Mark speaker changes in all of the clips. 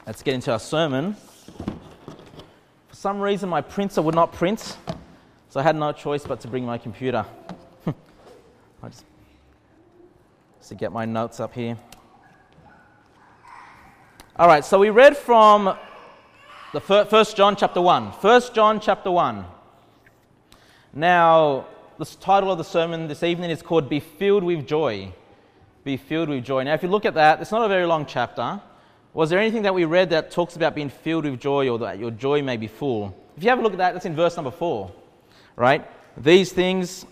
Speaker 1: Let's get into our sermon. For some reason, my printer would not print, so I had no choice but to bring my computer. I just to get my notes up here. All right, so we read from the 1 John chapter 1. 1 John chapter 1. Now, the title of the sermon this evening is called Be Filled with Joy. Be filled with joy. Now, if you look at that, it's not a very long chapter. Was there anything that we read that talks about being filled with joy or that your joy may be full? If you have a look at that, that's in verse number 4, right? And these things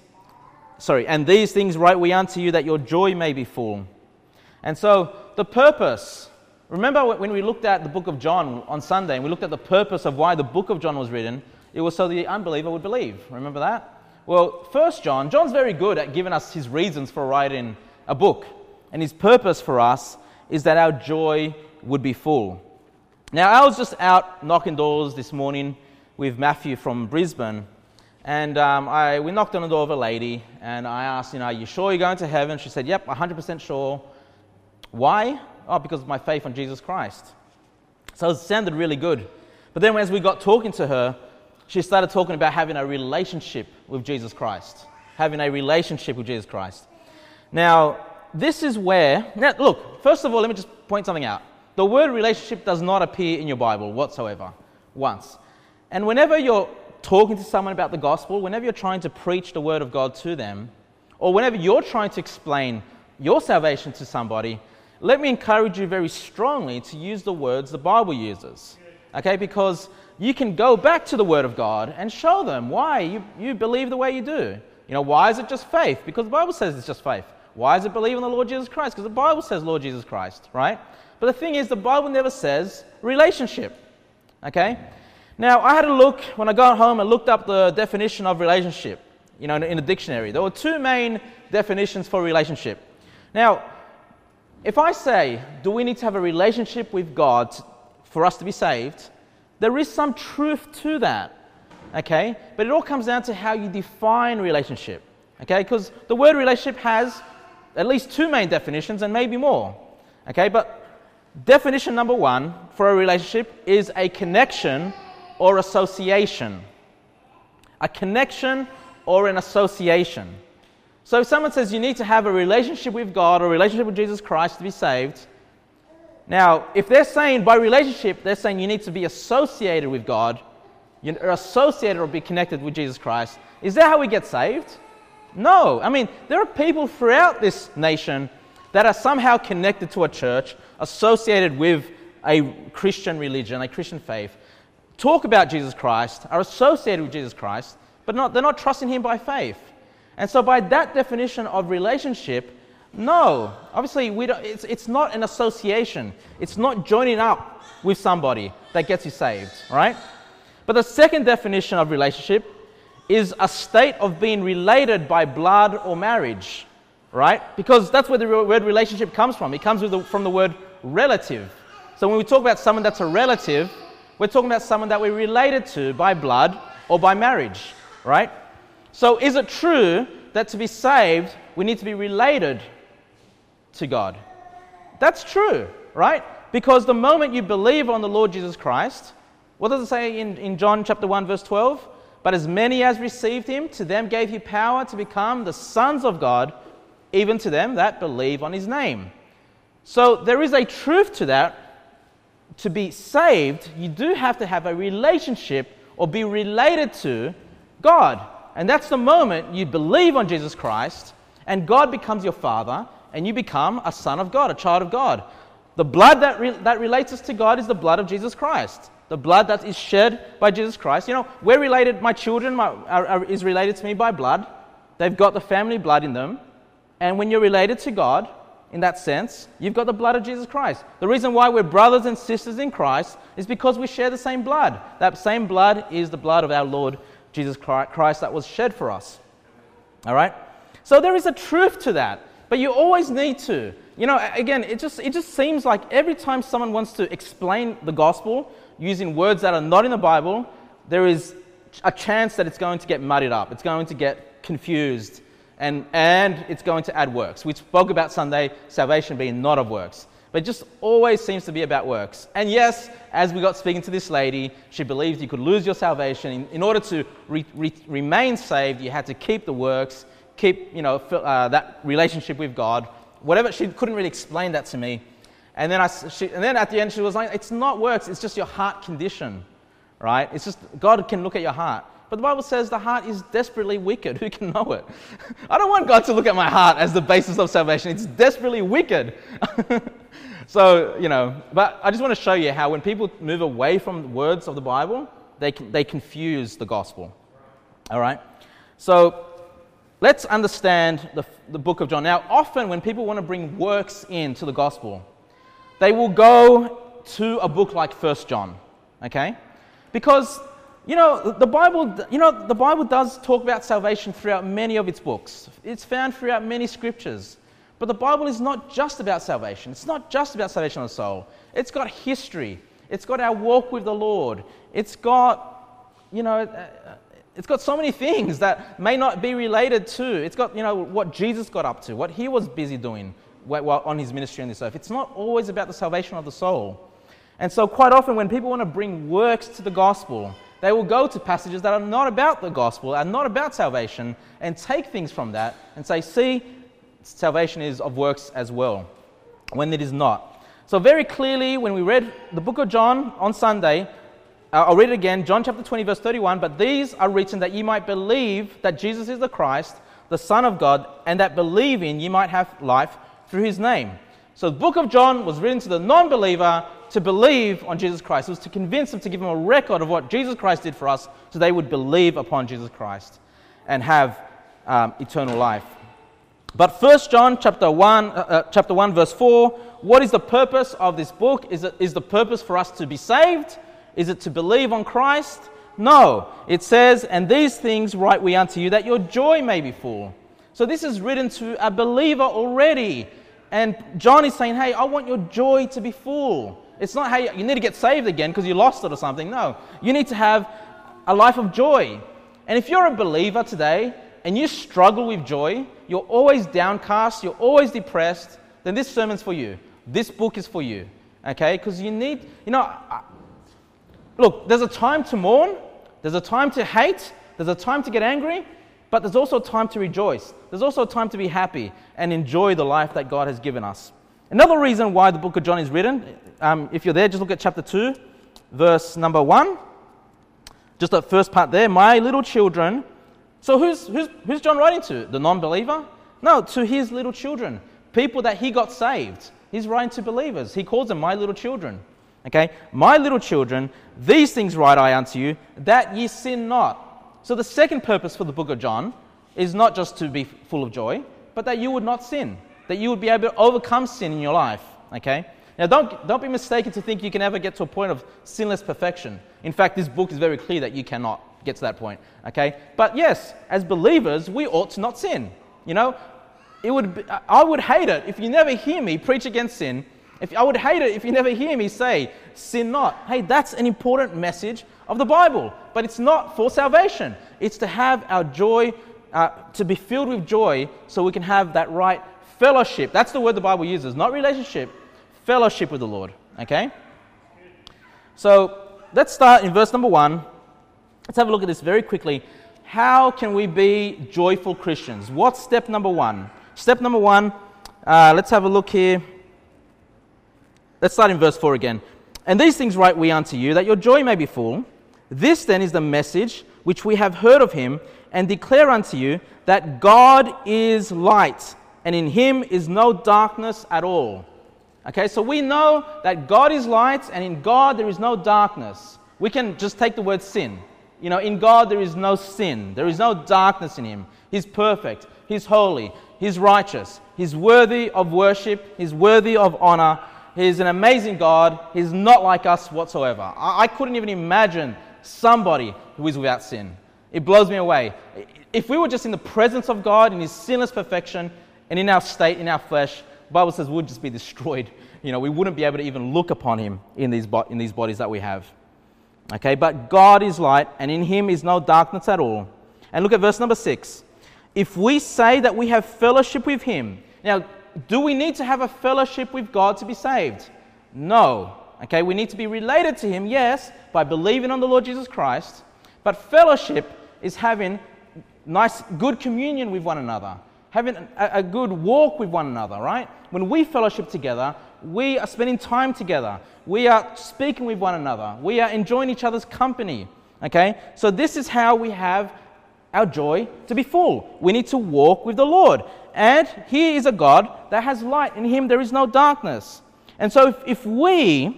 Speaker 1: write we unto you that your joy may be full. And so the purpose, remember when we looked at the book of John on Sunday and we looked at the purpose of why the book of John was written, it was so the unbeliever would believe. Remember that? Well, 1 John's very good at giving us his reasons for writing a book. And his purpose for us is that our joy would be full. Now, I was just out knocking doors this morning with Matthew from Brisbane, and we knocked on the door of a lady, and I asked, are you sure you're going to heaven? She said, yep, 100% sure. Why? Oh, because of my faith on Jesus Christ. So it sounded really good. But then as we got talking to her, she started talking about having a relationship with Jesus Christ. Having a relationship with Jesus Christ. Now, this is where... Now, look, first of all, let me just point something out. The word relationship does not appear in your Bible whatsoever, once. And whenever you're talking to someone about the gospel, whenever you're trying to preach the word of God to them, or whenever you're trying to explain your salvation to somebody, let me encourage you very strongly to use the words the Bible uses. Okay, because you can go back to the word of God and show them why you believe the way you do. Why is it just faith? Because the Bible says it's just faith. Why is it believe in the Lord Jesus Christ? Because the Bible says Lord Jesus Christ, right? But the thing is, the Bible never says relationship, okay? Now, I had a look, when I got home, I looked up the definition of relationship, in the dictionary. There were two main definitions for relationship. Now, if I say, do we need to have a relationship with God for us to be saved? There is some truth to that, okay? But it all comes down to how you define relationship, okay? Because the word relationship has at least two main definitions and maybe more, okay? But definition number one for a relationship is a connection or association. A connection or an association. So if someone says you need to have a relationship with God or a relationship with Jesus Christ to be saved, now if they're saying by relationship, they're saying you need to be associated with God, you're associated or be connected with Jesus Christ, is that how we get saved? No. There are people throughout this nation that are somehow connected to a church, associated with a Christian religion, a Christian faith, talk about Jesus Christ, are associated with Jesus Christ, but they're not trusting Him by faith. And so by that definition of relationship, no. Obviously, it's not an association. It's not joining up with somebody that gets you saved, right? But the second definition of relationship is a state of being related by blood or marriage, right? Because that's where the word relationship comes from. It comes from the word relative. So when we talk about someone that's a relative, we're talking about someone that we're related to by blood or by marriage, right? So is it true that to be saved, we need to be related to God? That's true, right? Because the moment you believe on the Lord Jesus Christ, what does it say in John chapter 1, verse 12? But as many as received Him, to them gave He power to become the sons of God, even to them that believe on His name. So there is a truth to that. To be saved, you do have to have a relationship or be related to God. And that's the moment you believe on Jesus Christ and God becomes your Father and you become a son of God, a child of God. The blood that relates us to God is the blood of Jesus Christ. The blood that is shed by Jesus Christ. We're related, my children is related to me by blood. They've got the family blood in them. And when you're related to God, in that sense, you've got the blood of Jesus Christ. The reason why we're brothers and sisters in Christ is because we share the same blood. That same blood is the blood of our Lord Jesus Christ that was shed for us. All right? So there is a truth to that. But you always need to. Again, it just seems like every time someone wants to explain the gospel using words that are not in the Bible, there is a chance that it's going to get muddied up. It's going to get confused. And it's going to add works. We spoke about Sunday, salvation being not of works. But it just always seems to be about works. And yes, as we got speaking to this lady, she believes you could lose your salvation. In order to remain saved, you had to keep the works, keep that relationship with God. Whatever, she couldn't really explain that to me. And then at the end she was like, it's not works, it's just your heart condition, right? It's just, God can look at your heart. But the Bible says the heart is desperately wicked. Who can know it? I don't want God to look at my heart as the basis of salvation. It's desperately wicked. So, but I just want to show you how when people move away from the words of the Bible, they confuse the gospel. All right? So, let's understand the book of John. Now, often when people want to bring works into the gospel, they will go to a book like 1 John, okay? Because, the Bible does talk about salvation throughout many of its books. It's found throughout many scriptures. But the Bible is not just about salvation. It's not just about salvation of the soul. It's got history. It's got our walk with the Lord. It's got, it's got so many things that may not be related to. It's got, what Jesus got up to, what he was busy doing while on his ministry on this earth. It's not always about the salvation of the soul. And so quite often when people want to bring works to the gospel, they will go to passages that are not about the gospel, are not about salvation, and take things from that and say, see, salvation is of works as well, when it is not. So very clearly, when we read the book of John on Sunday, I'll read it again, John chapter 20, verse 31, but these are written that ye might believe that Jesus is the Christ, the Son of God, and that believing ye might have life through his name. So the book of John was written to the non-believer to believe on Jesus Christ. It was to convince them, to give them a record of what Jesus Christ did for us, so they would believe upon Jesus Christ and have eternal life. But 1 John chapter 1, verse 4, what is the purpose of this book? Is the purpose for us to be saved? Is it to believe on Christ? No. It says, and these things write we unto you, that your joy may be full. So this is written to a believer already. And John is saying, hey, I want your joy to be full. It's not, hey, you need to get saved again because you lost it or something. No. You need to have a life of joy. And if you're a believer today and you struggle with joy, you're always downcast, you're always depressed, then this sermon's for you. This book is for you. Okay? Because you need, look, there's a time to mourn, there's a time to hate, there's a time to get angry, but there's also a time to rejoice. There's also a time to be happy and enjoy the life that God has given us. Another reason why the book of John is written, if you're there, just look at chapter 2, verse number 1. Just that first part there, my little children. So who's John writing to? The non-believer? No, to his little children. People that he got saved. He's writing to believers. He calls them my little children. Okay? My little children, these things write I unto you, that ye sin not. So the second purpose for the book of John is not just to be full of joy, but that you would not sin. That you would be able to overcome sin in your life. Okay? Now don't be mistaken to think you can ever get to a point of sinless perfection. In fact, this book is very clear that you cannot get to that point. Okay? But yes, as believers, we ought to not sin. I would hate it if you never hear me preach against sin. I would hate it if you never hear me say, sin not. Hey, that's an important message of the Bible. But it's not for salvation. It's to have our joy, to be filled with joy so we can have that right fellowship. That's the word the Bible uses, not relationship, fellowship with the Lord. Okay? So let's start in verse number 1. Let's have a look at this very quickly. How can we be joyful Christians? What's step number 1? Step number 1, let's have a look here. Let's start in verse 4 again. And these things write we unto you, that your joy may be full. This then is the message which we have heard of him, and declare unto you, that God is light, and in him is no darkness at all. Okay, so we know that God is light, and in God there is no darkness. We can just take the word sin. In God there is no sin. There is no darkness in him. He's perfect. He's holy. He's righteous. He's worthy of worship. He's worthy of honor. He's an amazing God. He's not like us whatsoever. I couldn't even imagine somebody who is without sin. It blows me away. If we were just in the presence of God, in his sinless perfection, and in our state, in our flesh, the Bible says we would just be destroyed. We wouldn't be able to even look upon him in these bodies that we have. Okay, but God is light, and in him is no darkness at all. And look at verse number 6. If we say that we have fellowship with him. Now, do we need to have a fellowship with God to be saved? No. Okay, we need to be related to Him, yes, by believing on the Lord Jesus Christ. But fellowship is having nice, good communion with one another, having a good walk with one another, right? When we fellowship together, we are spending time together. We are speaking with one another. We are enjoying each other's company, okay? So this is how we have our joy to be full. We need to walk with the Lord. And He is a God that has light. In Him there is no darkness. And so if we...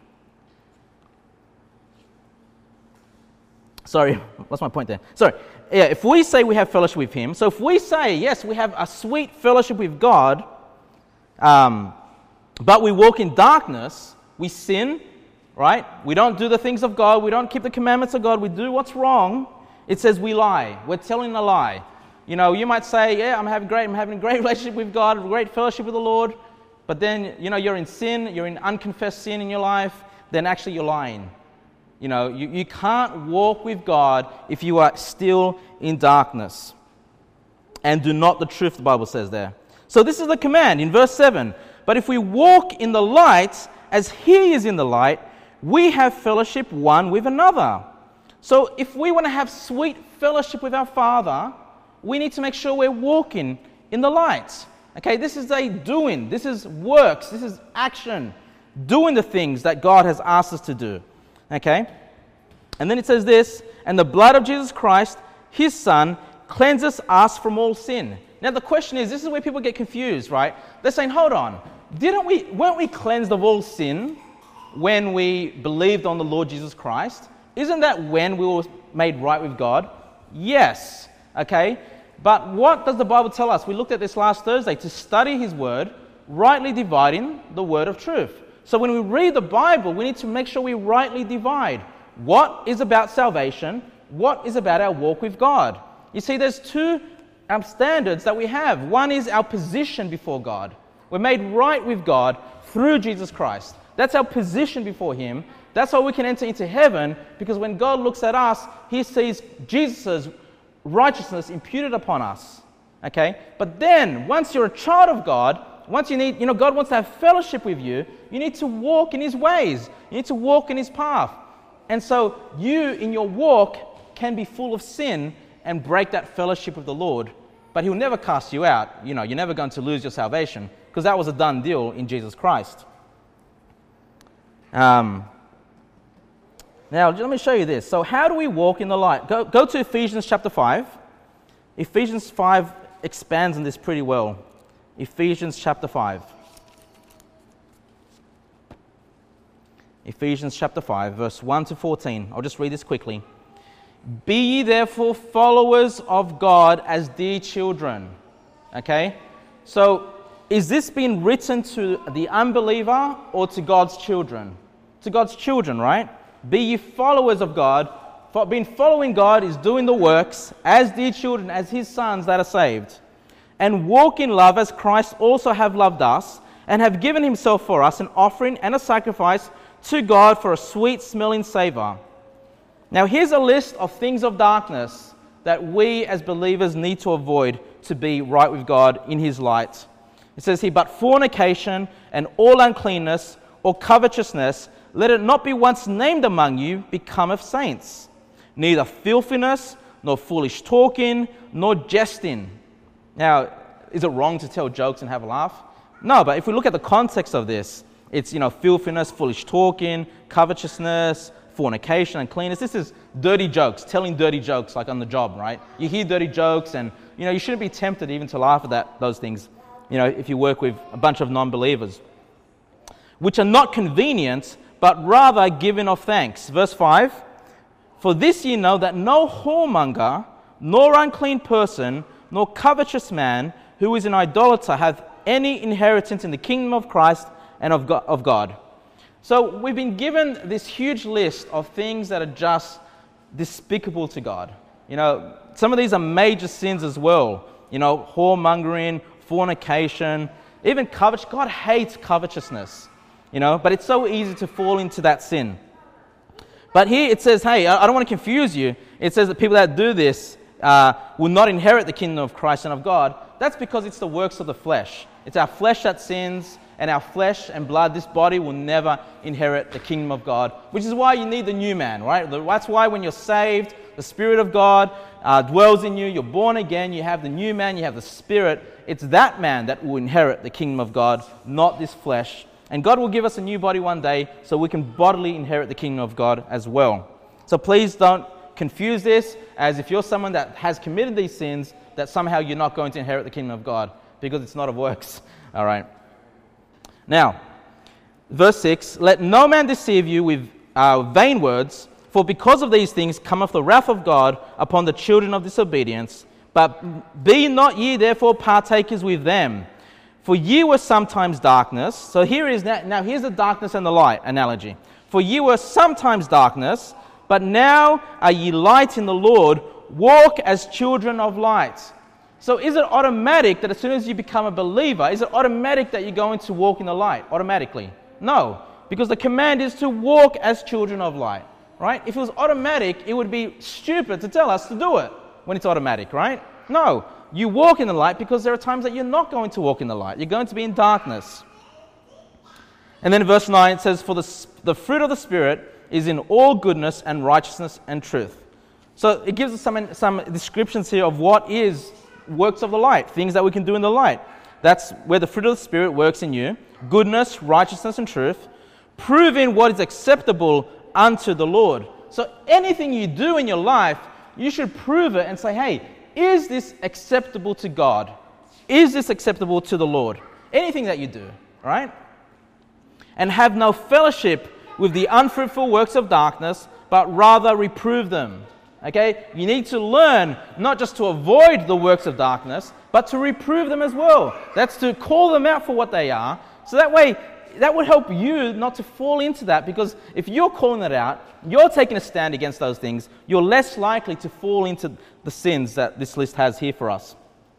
Speaker 1: Sorry, what's my point there? Sorry. Yeah, if we say we have fellowship with Him, so if we say, yes, we have a sweet fellowship with God, but we walk in darkness, we sin, right? We don't do the things of God. We don't keep the commandments of God. We do what's wrong. It says we lie. We're telling a lie. You know, you might say, yeah, I'm having a great relationship with God, a great fellowship with the Lord, but then, you know, you're in sin, you're in unconfessed sin in your life, then actually you're lying. You know, you can't walk with God if you are still in darkness. And do not the truth, the Bible says there. So this is the command in verse 7. But if we walk in the light, as He is in the light, we have fellowship one with another. So if we want to have sweet fellowship with our Father, we need to make sure we're walking in the light. Okay, this is a doing. This is works. This is action. Doing the things that God has asked us to do. Okay? And then it says this, and the blood of Jesus Christ, His Son, cleanses us from all sin. Now the question is, this is where people get confused, right? They're saying, hold on, weren't we cleansed of all sin when we believed on the Lord Jesus Christ? Isn't that when we were made right with God? Yes. Okay? But what does the Bible tell us? We looked at this last Thursday, to study His Word, rightly dividing the word of truth. So when we read the Bible, we need to make sure we rightly divide what is about salvation, what is about our walk with God. You see, there's two standards that we have. One is our position before God. We're made right with God through Jesus Christ. That's our position before Him. That's how we can enter into heaven, because when God looks at us, He sees Jesus' righteousness imputed upon us. Okay? But then, once you're a child of God, once God wants to have fellowship with you, you need to walk in His ways. You need to walk in His path. And so you, in your walk, can be full of sin and break that fellowship with the Lord. But He'll never cast you out. You know, you're never going to lose your salvation, because that was a done deal in Jesus Christ. Now, let me show you this. So how do we walk in the light? Go to Ephesians chapter 5. Ephesians 5 expands on this pretty well. Ephesians chapter 5. Ephesians chapter 5, verse 1 to 14. I'll just read this quickly. Be ye therefore followers of God as dear children. Okay? So, is this being written to the unbeliever or to God's children? To God's children, right? Be ye followers of God. Following God is doing the works as dear children, as His sons that are saved. And walk in love as Christ also have loved us, and have given Himself for us an offering and a sacrifice to God for a sweet-smelling savour. Now here's a list of things of darkness that we as believers need to avoid to be right with God in His light. It says here, but fornication and all uncleanness or covetousness, let it not be once named among you, becometh saints. Neither filthiness, nor foolish talking, nor jesting. Now, is it wrong to tell jokes and have a laugh? No, but if we look at the context of this, it's, filthiness, foolish talking, covetousness, fornication, uncleanness. This is dirty jokes, telling dirty jokes like on the job, right? You hear dirty jokes and, you shouldn't be tempted even to laugh at those things, if you work with a bunch of non-believers. Which are not convenient, but rather giving of thanks. Verse 5, for this ye know that no whoremonger, nor unclean person, nor covetous man, who is an idolater, hath any inheritance in the kingdom of Christ and of God. So we've been given this huge list of things that are just despicable to God. Some of these are major sins as well. Whoremongering, fornication, even covetous. God hates covetousness, but it's so easy to fall into that sin. But here it says, hey, I don't want to confuse you. It says that people that do this will not inherit the kingdom of Christ and of God. That's because it's the works of the flesh. It's our flesh that sins, and our flesh and blood, this body, will never inherit the kingdom of God, which is why you need the new man, right? That's why when you're saved, the Spirit of God dwells in you, you're born again, you have the new man, you have the Spirit. It's that man that will inherit the kingdom of God, not this flesh. And God will give us a new body one day so we can bodily inherit the kingdom of God as well. So please don't confuse this as if you're someone that has committed these sins, that somehow you're not going to inherit the kingdom of God, because it's not of works. All right. Now, verse 6, let no man deceive you with vain words, for because of these things cometh the wrath of God upon the children of disobedience. But be not ye therefore partakers with them. For ye were sometimes darkness. So here is now here's the darkness and the light analogy. For ye were sometimes darkness, but now are ye light in the Lord. Walk as children of light. So is it automatic that as soon as you become a believer, is it automatic that you're going to walk in the light automatically? No, because the command is to walk as children of light, right? If it was automatic, it would be stupid to tell us to do it when it's automatic, right? No, you walk in the light because there are times that you're not going to walk in the light. You're going to be in darkness. And then in verse 9 it says, for the fruit of the Spirit is in all goodness and righteousness and truth. So it gives us some descriptions here of what is works of the light, things that we can do in the light. That's where the fruit of the Spirit works in you. Goodness, righteousness, and truth. Proving what is acceptable unto the Lord. So anything you do in your life, you should prove it and say, hey, is this acceptable to God? Is this acceptable to the Lord? Anything that you do, right? And have no fellowship with the unfruitful works of darkness, but rather reprove them. Okay, you need to learn not just to avoid the works of darkness, but to reprove them as well. That's to call them out for what they are. So that way, that would help you not to fall into that, because if you're calling it out, you're taking a stand against those things, you're less likely to fall into the sins that this list has here for us.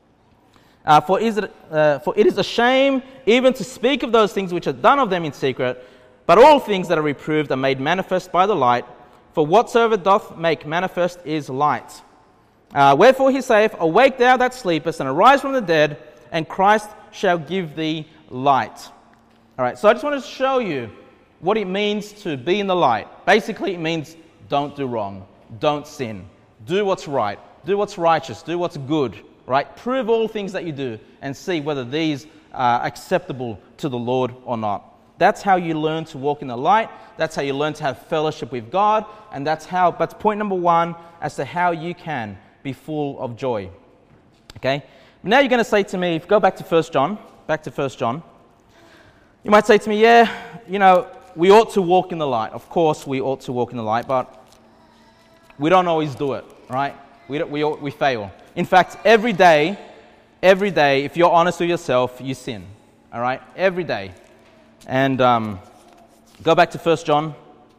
Speaker 1: For it is a shame even to speak of those things which are done of them in secret, but all things that are reproved are made manifest by the light. For whatsoever doth make manifest is light. Wherefore he saith, awake thou that sleepest, and arise from the dead, and Christ shall give thee light. All right, so I just wanted to show you what it means to be in the light. Basically, it means don't do wrong, don't sin, do what's right, do what's righteous, do what's good, right? Prove all things that you do and see whether these are acceptable to the Lord or not. That's how you learn to walk in the light. That's how you learn to have fellowship with God. And that's point number one as to how you can be full of joy. Okay? Now you're going to say to me, if you go back to 1 John, you might say to me, yeah, we ought to walk in the light. Of course we ought to walk in the light, but we don't always do it, right? We fail. In fact, every day, if you're honest with yourself, you sin. All right? Every day. And go back to 1 John.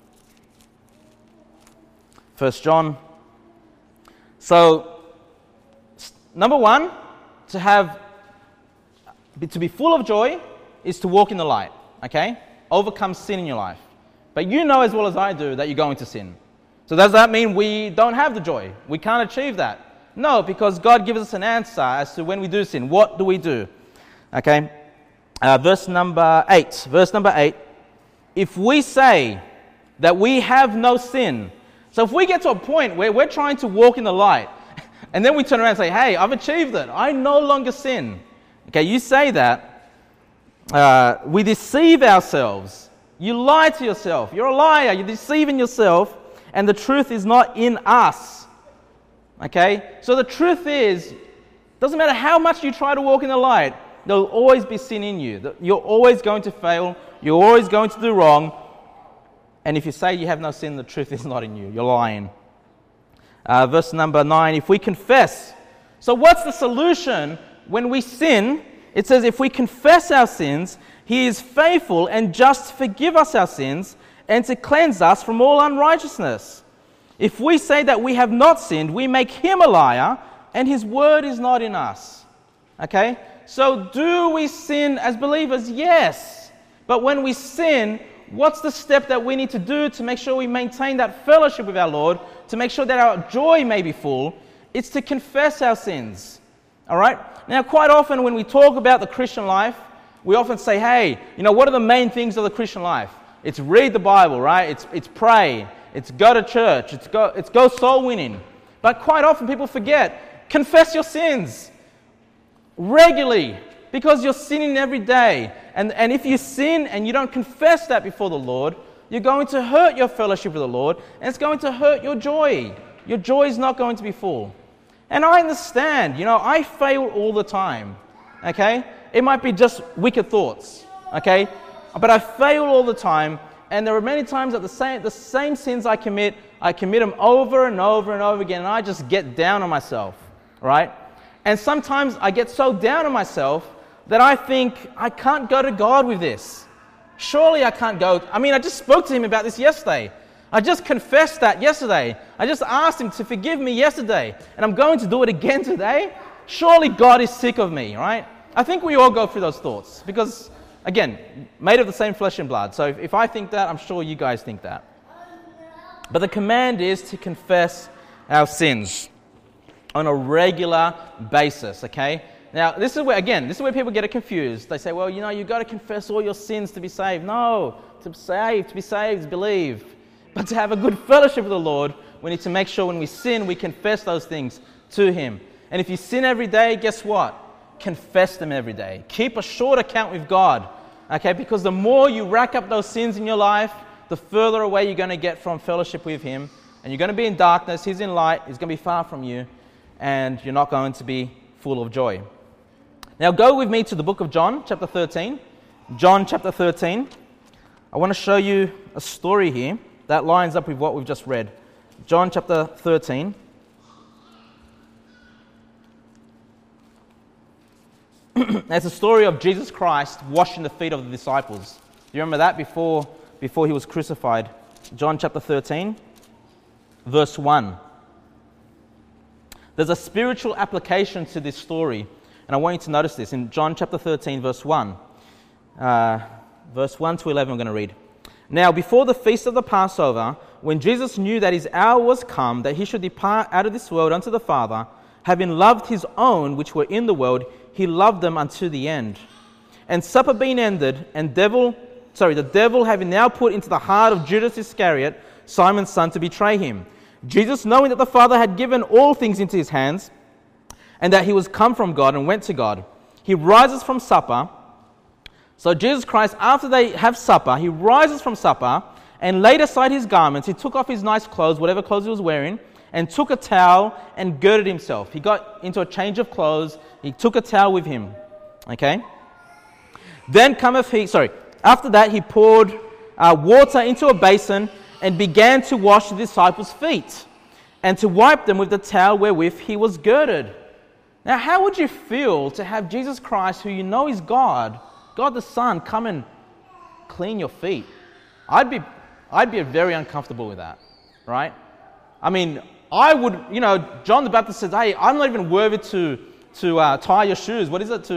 Speaker 1: 1 John. So, number one, to be full of joy is to walk in the light, okay? Overcome sin in your life. But you know as well as I do that you're going to sin. So does that mean we don't have the joy? We can't achieve that? No, because God gives us an answer as to when we do sin. What do we do? Okay? Verse number 8. If we say that we have no sin, so if we get to a point where we're trying to walk in the light, and then we turn around and say, hey, I've achieved it, I no longer sin. Okay, you say that, we deceive ourselves. You lie to yourself. You're a liar. You're deceiving yourself, and the truth is not in us. Okay, so the truth is, doesn't matter how much you try to walk in the light, there will always be sin in you. You're always going to fail. You're always going to do wrong. And if you say you have no sin, the truth is not in you. You're lying. Verse number 9, if we confess. So what's the solution when we sin? It says, if we confess our sins, He is faithful and just to forgive us our sins and to cleanse us from all unrighteousness. If we say that we have not sinned, we make Him a liar and His word is not in us. Okay? So do we sin as believers? Yes. But when we sin, what's the step that we need to do to make sure we maintain that fellowship with our Lord, to make sure that our joy may be full? It's to confess our sins. All right? Now, quite often when we talk about the Christian life, we often say, hey, what are the main things of the Christian life? It's read the Bible, right? It's pray. It's go to church. It's go soul winning. But quite often people forget, confess your sins regularly, because you're sinning every day. And if you sin and you don't confess that before the Lord, you're going to hurt your fellowship with the Lord, and it's going to hurt your joy. Your joy is not going to be full. And I understand, I fail all the time, okay? It might be just wicked thoughts, okay? But I fail all the time, and there are many times that the same sins I commit them over and over and over again, and I just get down on myself, right? And sometimes I get so down on myself that I think, I can't go to God with this. Surely I can't go. I just spoke to him about this yesterday. I just confessed that yesterday. I just asked him to forgive me yesterday, and I'm going to do it again today. Surely God is sick of me, right? I think we all go through those thoughts because, again, made of the same flesh and blood. So if I think that, I'm sure you guys think that. But the command is to confess our sins on a regular basis, okay? Now, this is where people get it confused. They say, well, you've got to confess all your sins to be saved. No, to be saved is believe. But to have a good fellowship with the Lord, we need to make sure when we sin, we confess those things to him. And if you sin every day, guess what? Confess them every day. Keep a short account with God, okay? Because the more you rack up those sins in your life, the further away you're going to get from fellowship with him. And you're going to be in darkness, he's in light, he's going to be far from you, and you're not going to be full of joy. Now go with me to the book of John, chapter 13. John chapter 13. I want to show you a story here that lines up with what we've just read. John chapter 13. It's a story of Jesus Christ washing the feet of the disciples. Do you remember that before he was crucified? John chapter 13, verse 1. There's a spiritual application to this story, and I want you to notice this. In John chapter 13, verse 1. Verse 1 to 11, I'm going to read. Now, before the feast of the Passover, when Jesus knew that his hour was come, that he should depart out of this world unto the Father, having loved his own which were in the world, he loved them unto the end. And supper being ended, and the devil having now put into the heart of Judas Iscariot, Simon's son, to betray him. Jesus, knowing that the Father had given all things into his hands, and that he was come from God and went to God, he rises from supper. So Jesus Christ, after they have supper, he rises from supper and laid aside his garments. He took off his nice clothes, whatever clothes he was wearing, and took a towel and girded himself. He got into a change of clothes. He took a towel with him. Okay? After that he poured water into a basin and began to wash the disciples' feet and to wipe them with the towel wherewith he was girded. Now, how would you feel to have Jesus Christ, who you know is God the Son, come and clean your feet? I'd be very uncomfortable with that, right? I would, John the Baptist says, hey, I'm not even worthy to tie your shoes. What is it?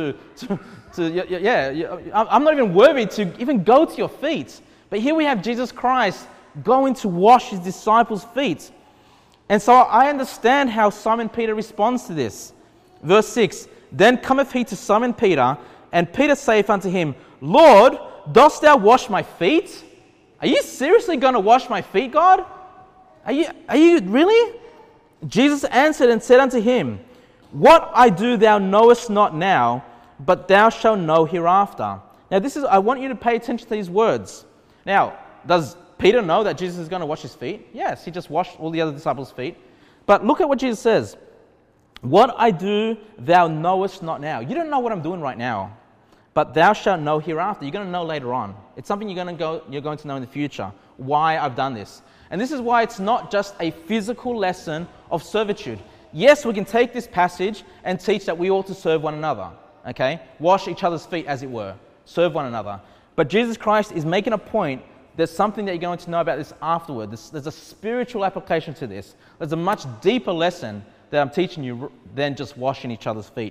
Speaker 1: I'm not even worthy to even go to your feet. But here we have Jesus Christ going to wash his disciples' feet. And so I understand how Simon Peter responds to this. Verse 6, Then cometh he to Simon Peter, and Peter saith unto him, Lord, dost thou wash my feet? Are you seriously going to wash my feet, God? Are you really? Jesus answered and said unto him, What I do thou knowest not now, but thou shalt know hereafter. Now I want you to pay attention to these words. Now, does Peter know that Jesus is going to wash his feet? Yes, he just washed all the other disciples' feet. But look at what Jesus says. What I do thou knowest not now. You don't know what I'm doing right now, but thou shalt know hereafter. You're going to know later on. It's something you're going to know in the future, why I've done this. And this is why it's not just a physical lesson of servitude. Yes, we can take this passage and teach that we ought to serve one another, okay? Wash each other's feet, as it were. Serve one another. But Jesus Christ is making a point. There's something that you're going to know about this afterward. There's a spiritual application to this. There's a much deeper lesson that I'm teaching you than just washing each other's feet.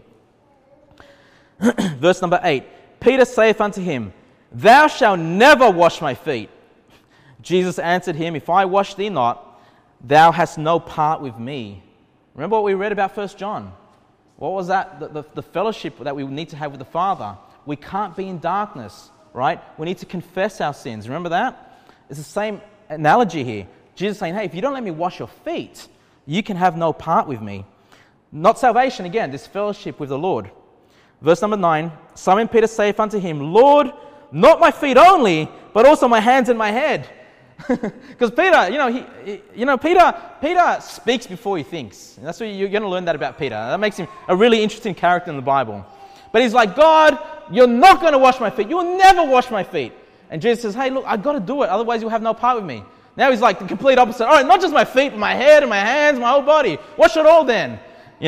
Speaker 1: Verse number 8. Peter saith unto him, Thou shalt never wash my feet. Jesus answered him, If I wash thee not, thou hast no part with me. Remember what we read about 1 John. What was that? The fellowship that we need to have with the Father. We can't be in darkness, right? We need to confess our sins. Remember that? It's the same analogy here. Jesus saying, hey, if you don't let me wash your feet, you can have no part with me. Not salvation, again, this fellowship with the Lord. Verse number 9, Simon Peter saith unto him, Lord, not my feet only, but also my hands and my head. Because Peter, Peter speaks before he thinks. And that's what you're going to learn that about Peter. That makes him a really interesting character in the Bible. But he's like, God, you're not going to wash my feet. You'll never wash my feet. And Jesus says, hey, look, I've got to do it. Otherwise you'll have no part with me. Now he's like the complete opposite. All right, not just my feet, but my head and my hands, my whole body. Wash it all then.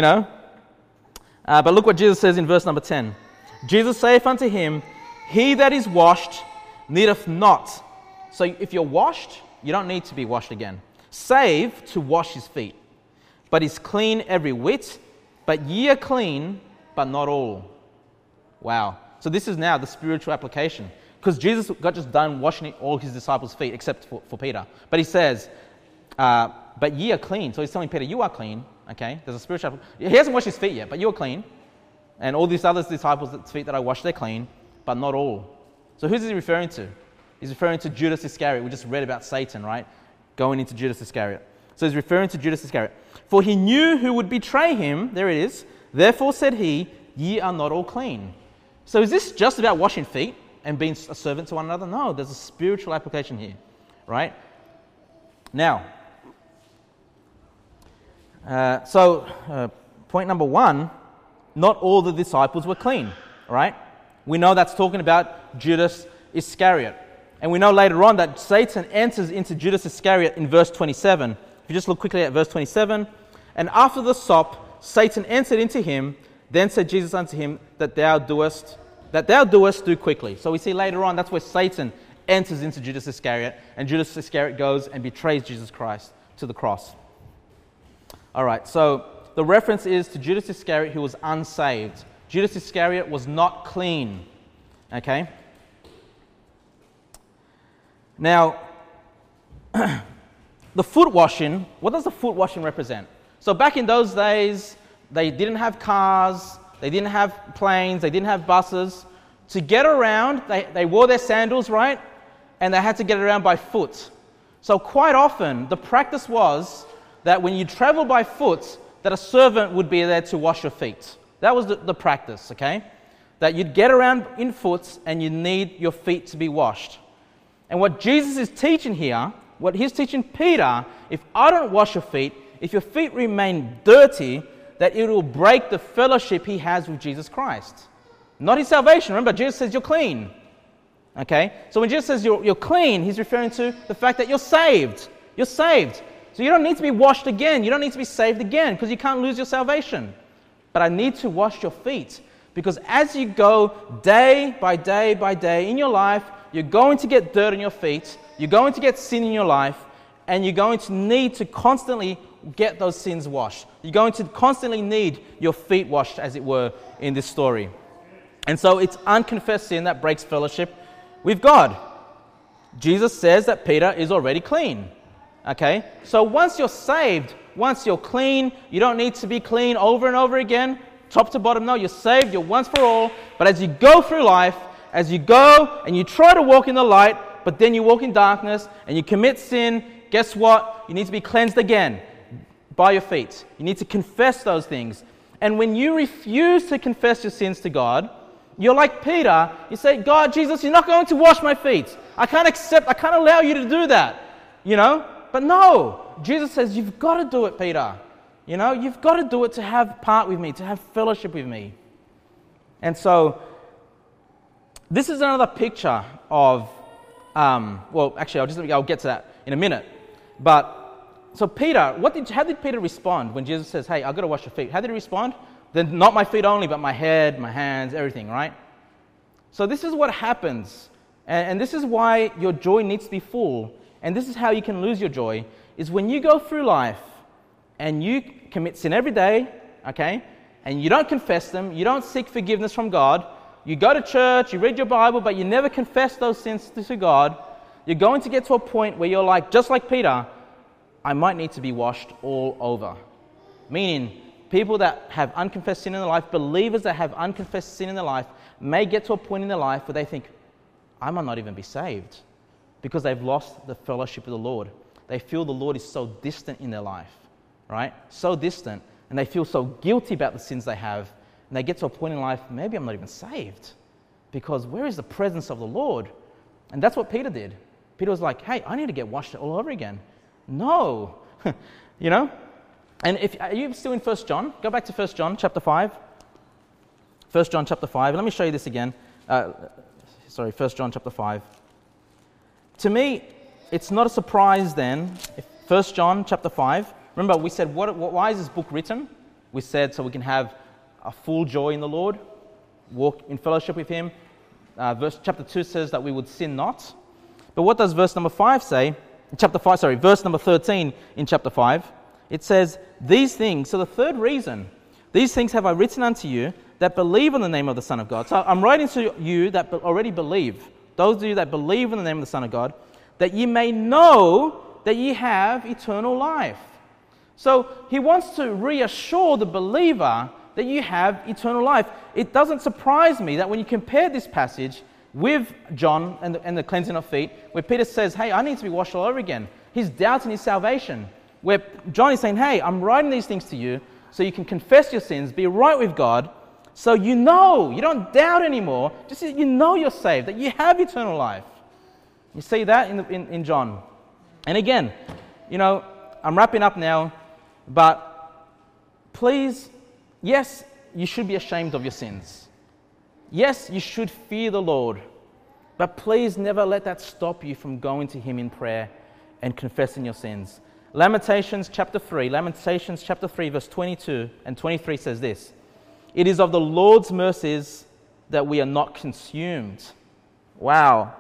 Speaker 1: But look what Jesus says in verse number 10. Jesus saith unto him, he that is washed needeth not. So if you're washed, you don't need to be washed again, save to wash his feet. But is clean every whit, but ye are clean, but not all. Wow. So this is now the spiritual application. Because Jesus got just done washing all his disciples' feet, except for Peter. But he says, but ye are clean. So he's telling Peter, you are clean. Okay, there's a spiritual application. He hasn't washed his feet yet, but you're clean. And all these other disciples' feet that I washed, they're clean, but not all. So who's he referring to? He's referring to Judas Iscariot. We just read about Satan, right? Going into Judas Iscariot. So he's referring to Judas Iscariot. For he knew who would betray him. There it is. Therefore said he, ye are not all clean. So is this just about washing feet and being a servant to one another? No, there's a spiritual application here, right? Now, point number 1, not all the disciples were clean, right? We know that's talking about Judas Iscariot. And we know later on that Satan enters into Judas Iscariot in verse 27. If you just look quickly at verse 27. And after the sop, Satan entered into him. Then said Jesus unto him, that thou doest do quickly. So we see later on, that's where Satan enters into Judas Iscariot. And Judas Iscariot goes and betrays Jesus Christ to the cross. All right, so the reference is to Judas Iscariot who was unsaved. Judas Iscariot was not clean. Okay? Now, the foot washing, what does the foot washing represent? So back in those days, they didn't have cars, they didn't have planes, they didn't have buses. To get around, they wore their sandals, right? And they had to get around by foot. So quite often, the practice was that when you travel by foot, that a servant would be there to wash your feet. That was the practice, okay? That you'd get around in foot and you need your feet to be washed. And what Jesus is teaching here, what he's teaching Peter, if I don't wash your feet, if your feet remain dirty, that it will break the fellowship he has with Jesus Christ. Not his salvation. Remember, Jesus says you're clean. Okay? So when Jesus says you're clean, he's referring to the fact that you're saved. You're saved. So you don't need to be washed again. You don't need to be saved again because you can't lose your salvation. But I need to wash your feet because as you go day by day by day in your life, you're going to get dirt on your feet, you're going to get sin in your life, and you're going to need to constantly get those sins washed. You're going to constantly need your feet washed, as it were, in this story. And so it's unconfessed sin that breaks fellowship with God. Jesus says that Peter is already clean. Okay? So once you're saved, once you're clean, you don't need to be clean over and over again, top to bottom. No, you're saved, you're once for all. But as you go through life, as you go and you try to walk in the light, but then you walk in darkness and you commit sin, guess what? You need to be cleansed again by your feet. You need to confess those things. And when you refuse to confess your sins to God, you're like Peter. You say, God, Jesus, you're not going to wash my feet. I can't allow you to do that. But no, Jesus says, you've got to do it, Peter. You've got to do it to have part with me, to have fellowship with me. And so, this is another picture of, I'll get to that in a minute. But, so Peter, how did Peter respond when Jesus says, hey, I've got to wash your feet? How did he respond? Then not my feet only, but my head, my hands, everything, right? So this is what happens. And this is why your joy needs to be full. And this is how you can lose your joy, is when you go through life and you commit sin every day, okay, and you don't confess them, you don't seek forgiveness from God, you go to church, you read your Bible, but you never confess those sins to God, you're going to get to a point where you're like, just like Peter, I might need to be washed all over. Meaning, people that have unconfessed sin in their life, believers that have unconfessed sin in their life, may get to a point in their life where they think, I might not even be saved, because they've lost the fellowship of the Lord. They feel the Lord is so distant in their life, right? So distant, and they feel so guilty about the sins they have, and they get to a point in life, maybe I'm not even saved, because where is the presence of the Lord? And that's what Peter did. Peter was like, hey, I need to get washed all over again. No, you know? And are you still in 1 John? Go back to 1 John chapter 5. 1 John chapter 5. Let me show you this again. 1 John chapter 5. To me, it's not a surprise then, if 1 John chapter 5, remember we said, why is this book written? We said so we can have a full joy in the Lord, walk in fellowship with Him. Chapter 2 says that we would sin not. But what does verse number 5 say? Verse number 13 in chapter 5. It says, these things, so the third reason, these things have I written unto you that believe in the name of the Son of God. So I'm writing to you that already believe, those of you that believe in the name of the Son of God, that ye may know that ye have eternal life. So he wants to reassure the believer that you have eternal life. It doesn't surprise me that when you compare this passage with John and the cleansing of feet, where Peter says, hey, I need to be washed all over again. He's doubting his salvation. Where John is saying, hey, I'm writing these things to you so you can confess your sins, be right with God, so you know, you don't doubt anymore, just you know you're saved, that you have eternal life. You see that in John. And again, you know, I'm wrapping up now, but please, yes, you should be ashamed of your sins. Yes, you should fear the Lord, but please never let that stop you from going to Him in prayer and confessing your sins. Lamentations chapter 3 verse 22 and 23 says this, it is of the Lord's mercies that we are not consumed. Wow,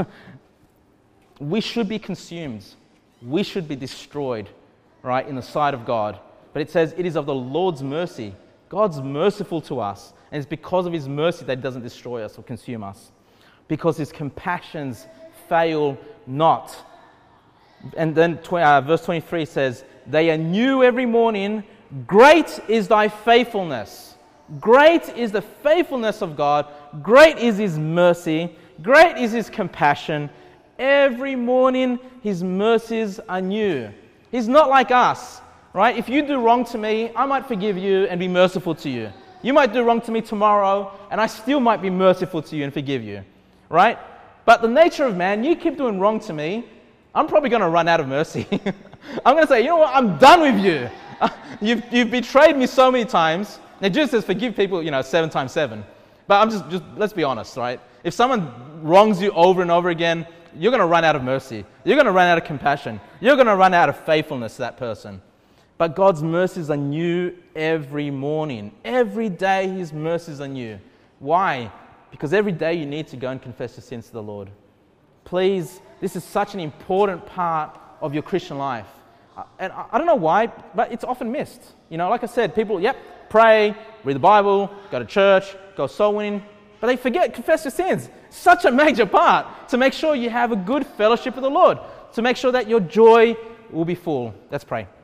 Speaker 1: we should be consumed. We should be destroyed, right, in the sight of God. But it says it is of the Lord's mercy. God's merciful to us, and it's because of His mercy that He doesn't destroy us or consume us, because His compassions fail not. And then verse 23 says, they are new every morning. Great is thy faithfulness. Great is the faithfulness of God. Great is His mercy. Great is His compassion. Every morning His mercies are new. He's not like us, right? If you do wrong to me, I might forgive you and be merciful to you. You might do wrong to me tomorrow, and I still might be merciful to you and forgive you, right? But the nature of man, you keep doing wrong to me, I'm probably going to run out of mercy. I'm going to say, you know what, I'm done with you. You've betrayed me so many times. Now, Jesus says forgive people, 7 times 7. But I'm just let's be honest, right? If someone wrongs you over and over again, you're going to run out of mercy. You're going to run out of compassion. You're going to run out of faithfulness to that person. But God's mercies are new every morning. Every day His mercies are new. Why? Because every day you need to go and confess your sins to the Lord. Please, this is such an important part of your Christian life. And I don't know why, but it's often missed. Like I said, people, pray, read the Bible, go to church, go soul winning, but they forget, confess your sins. Such a major part to make sure you have a good fellowship with the Lord, to make sure that your joy will be full. Let's pray.